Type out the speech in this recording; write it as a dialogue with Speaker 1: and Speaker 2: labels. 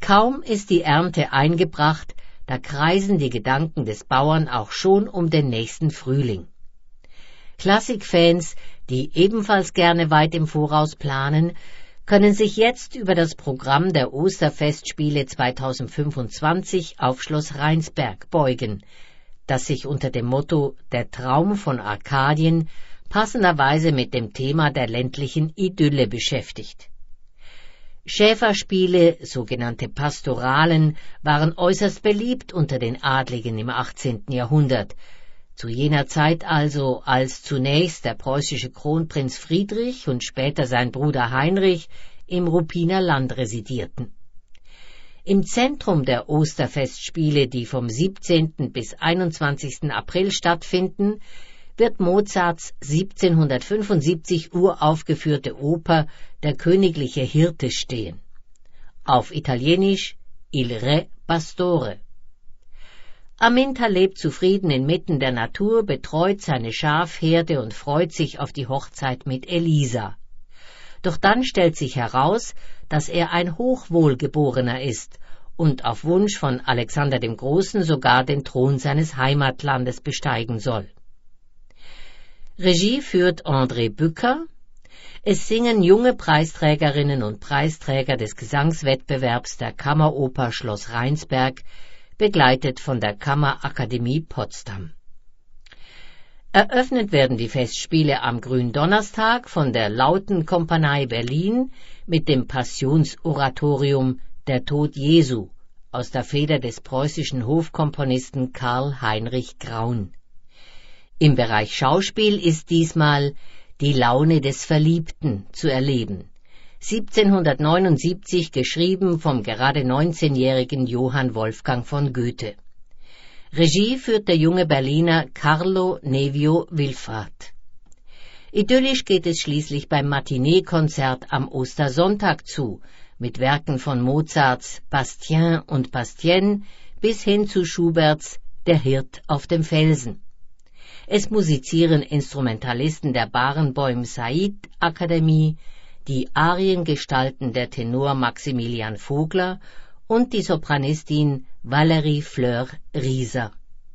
Speaker 1: Kaum ist die Ernte eingebracht, da kreisen die Gedanken des Bauern auch schon um den nächsten Frühling. Klassikfans, die ebenfalls gerne weit im Voraus planen, können sich jetzt über das Programm der Osterfestspiele 2025 auf Schloss Rheinsberg beugen, das sich unter dem Motto »Der Traum von Arkadien« passenderweise mit dem Thema der ländlichen Idylle beschäftigt. Schäferspiele, sogenannte Pastoralen, waren äußerst beliebt unter den Adligen im 18. Jahrhundert, zu jener Zeit also, als zunächst der preußische Kronprinz Friedrich und später sein Bruder Heinrich im Ruppiner Land residierten. Im Zentrum der Osterfestspiele, die vom 17. bis 21. April stattfinden, wird Mozarts 1775 uraufgeführte Oper »Der königliche Hirte« stehen. Auf Italienisch »Il Re Pastore«. Aminta lebt zufrieden inmitten der Natur, betreut seine Schafherde und freut sich auf die Hochzeit mit Elisa. Doch dann stellt sich heraus, dass er ein Hochwohlgeborener ist und auf Wunsch von Alexander dem Großen sogar den Thron seines Heimatlandes besteigen soll. Regie führt André Bücker. Es singen junge Preisträgerinnen und Preisträger des Gesangswettbewerbs der Kammeroper Schloss Rheinsberg, begleitet von der Kammerakademie Potsdam. Eröffnet werden die Festspiele am Gründonnerstag von der Lautenkompanie Berlin mit dem Passionsoratorium »Der Tod Jesu« aus der Feder des preußischen Hofkomponisten Karl Heinrich Graun. Im Bereich Schauspiel ist diesmal »Die Laune des Verliebten« zu erleben. 1779 geschrieben vom gerade 19-jährigen Johann Wolfgang von Goethe. Regie führt der junge Berliner Carlo Nevio Wilfrath. Idyllisch geht es schließlich beim Matinee-Konzert am Ostersonntag zu, mit Werken von Mozarts Bastien und Bastienne bis hin zu Schuberts Der Hirt auf dem Felsen. Es musizieren Instrumentalisten der Barenboim-Said-Akademie, die Ariengestalten der Tenor Maximilian Vogler und die Sopranistin Valerie Fleur Rieser.